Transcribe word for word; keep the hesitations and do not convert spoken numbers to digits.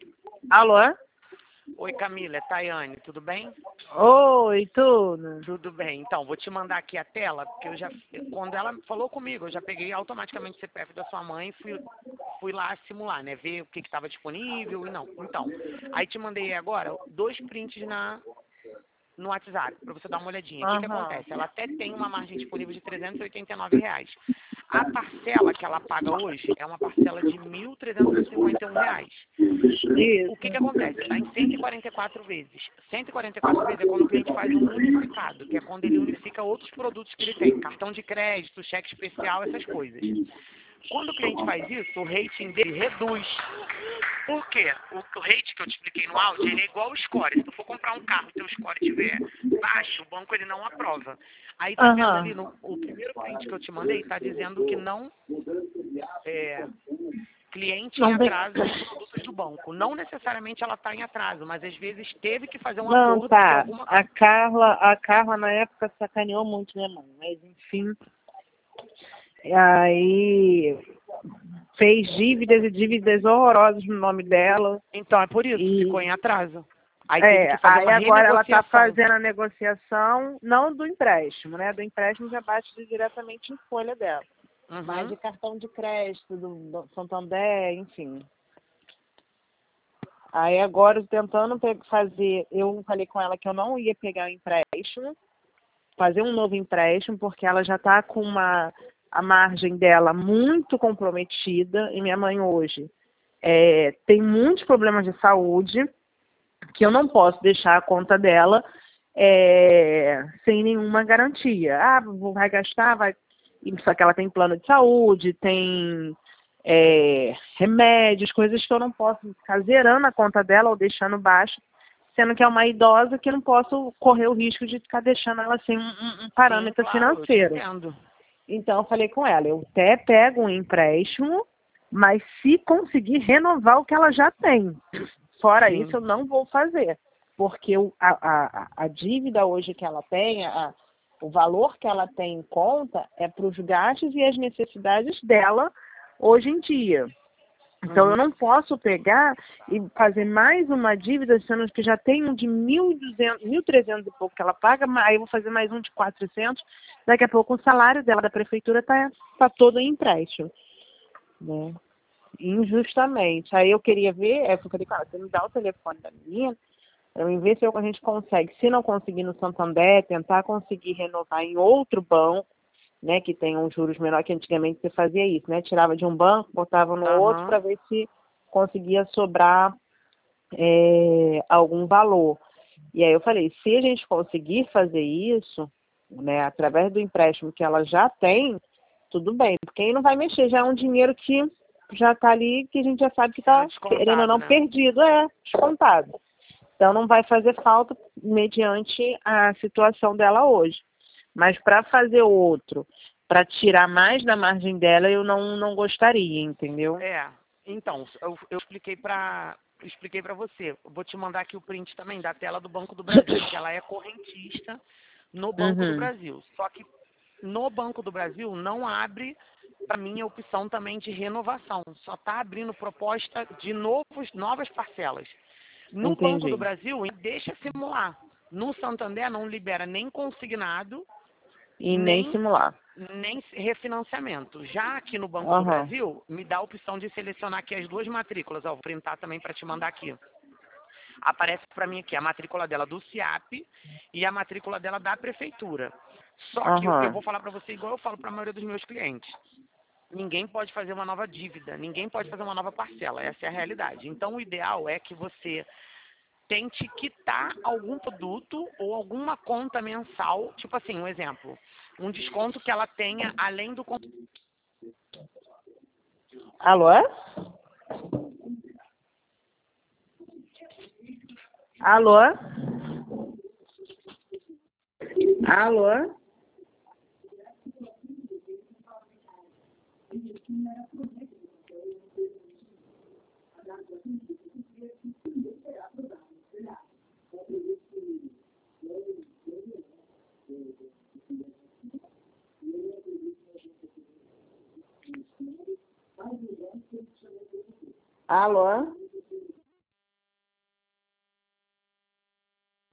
Alô? Oi, Camila, é Tayane, tudo bem? Oi, tudo? Tudo bem. Então, vou te mandar aqui a tela, porque eu já, quando ela falou comigo, eu já peguei automaticamente o C P F da sua mãe e fui, fui lá simular, né? Ver o que estava disponível e não. Então, aí te mandei agora dois prints na, no WhatsApp, para você dar uma olhadinha. O que, que Aham. acontece? Ela até tem uma margem disponível de trezentos e oitenta e nove reais. A parcela que ela paga hoje é uma parcela de mil trezentos e cinquenta e um reais. O que, que Isso. acontece? Está em cento e quarenta e quatro vezes. cento e quarenta e quatro vezes é quando o cliente faz um unificado, que é quando ele unifica outros produtos que ele tem. Cartão de crédito, cheque especial, essas coisas. Quando o cliente faz isso, o rating dele reduz. Por quê? O, o rate que eu te expliquei no áudio, ele é igual ao score. Se tu for comprar um carro e teu score estiver baixo, o banco ele não aprova. Aí tá vendo Aham. ali, no, o primeiro print que eu te mandei, tá dizendo que não é, cliente em Não tem. atraso em produtos do banco. Não necessariamente ela está em atraso, mas às vezes teve que fazer um Não, acordo porque tá. alguma... A Carla, a Carla na época sacaneou muito minha mãe, mas enfim. Aí fez dívidas e dívidas horrorosas no nome dela. Então é por isso, E ficou em atraso. Aí teve é, que fazer aí uma agora ela está renegociação. fazendo a negociação, não do empréstimo, né? Do empréstimo já bate diretamente em folha dela. Mas de Uhum. cartão de crédito, do, do Santander, enfim. Aí agora eu tô tentando pe- fazer, eu falei com ela que eu não ia pegar o empréstimo, fazer um novo empréstimo, porque ela já está com uma, a margem dela muito comprometida, e minha mãe hoje é, tem muitos problemas de saúde, que eu não posso deixar a conta dela é, sem nenhuma garantia. Ah, vou- vai gastar, vai. Só que ela tem plano de saúde, tem é, remédios, coisas que eu não posso ficar zerando a conta dela ou deixando baixo, sendo que é uma idosa que eu não posso correr o risco de ficar deixando ela sem um, um um Sim, parâmetro claro, eu te financeiro. entendo. Então eu falei com ela, eu até pego um empréstimo, mas se conseguir renovar o que ela já tem. Fora isso, Sim. eu não vou fazer, porque o, a, a, a dívida hoje que ela tem, a, o valor que ela tem em conta é para os gastos e as necessidades dela hoje em dia. Então, Uhum. eu não posso pegar e fazer mais uma dívida, sendo que já tem um de mil e duzentos, mil e trezentos e pouco que ela paga, aí eu vou fazer mais um de quatrocentos. Daqui a pouco o salário dela da prefeitura está tá todo em empréstimo, né? Injustamente. Aí eu queria ver, é, eu falei, cara, você me dá o telefone da menina, para eu ver se a gente consegue. Se não conseguir no Santander, tentar conseguir renovar em outro banco, né, que tem uns juros menores, que antigamente você fazia isso, né? Tirava de um banco, botava no outro para Aham. ver se conseguia sobrar é, algum valor. E aí eu falei, se a gente conseguir fazer isso, né, através do empréstimo que ela já tem, tudo bem, porque aí não vai mexer, já é um dinheiro que já está ali, que a gente já sabe que Sendo está, querendo ou descontado, não, né? perdido, é, descontado. Então não vai fazer falta mediante a situação dela hoje. Mas para fazer outro, para tirar mais da margem dela, eu não, não gostaria, entendeu? É. Então, eu, eu expliquei para expliquei para você. Eu vou te mandar aqui o print também da tela do Banco do Brasil, que ela é correntista no Banco do Uhum, Brasil. Só que no Banco do Brasil não abre para mim a opção também de renovação. Só está abrindo proposta de novos, novas parcelas. No Banco do entendi. Brasil, deixa simular. No Santander não libera nem consignado, E nem nem, simular. nem refinanciamento. Já aqui no Banco do Aham, Brasil, me dá a opção de selecionar aqui as duas matrículas. Ó, vou printar também para te mandar aqui. Aparece para mim aqui a matrícula dela do SIAP e a matrícula dela da prefeitura. Só que eu aham. vou falar para você igual eu falo para a maioria dos meus clientes. Ninguém pode fazer uma nova dívida, ninguém pode fazer uma nova parcela, essa é a realidade. Então o ideal é que você tente quitar algum produto ou alguma conta mensal, tipo assim, um exemplo, um desconto que ela tenha além do... con- Alô? Alô? Alô? Alô?